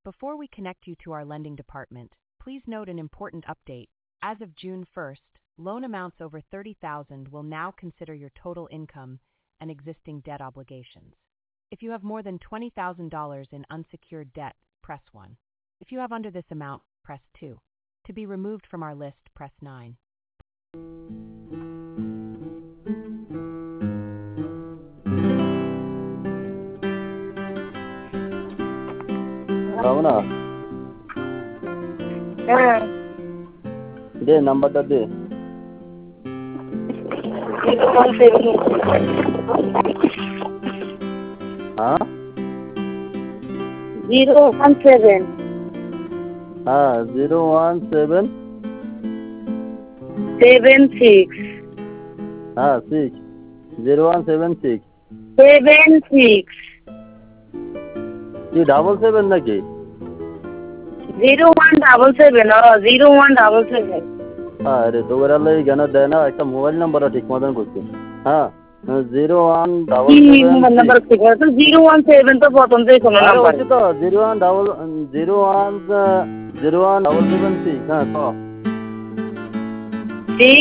Before we connect you to our lending department, please note an important update. As of June 1st, loan amounts over $30,000 will now consider your total income and existing debt obligations. If you have more than $20,000 in unsecured debt, press 1. If you have under this amount, press 2. To be removed from our list, press 9. Ramna হ্যাঁ দে নাম্বারটা দে। হ্যাঁ 017 হ্যাঁ 017 76 হ্যাঁ 6 0176 76 কি double seven নাকি? 0177 0177 আরে তোর আল্লাহ জ্ঞান দেয় না, একটা মোবাইল নাম্বারটা ঠিক মতন করছি। হ্যাঁ 0177 নাম্বার ঠিক আছে তো 017 তো প্রথম থেকে কোন নাম্বার তো 01 017 01776 হ্যাঁ।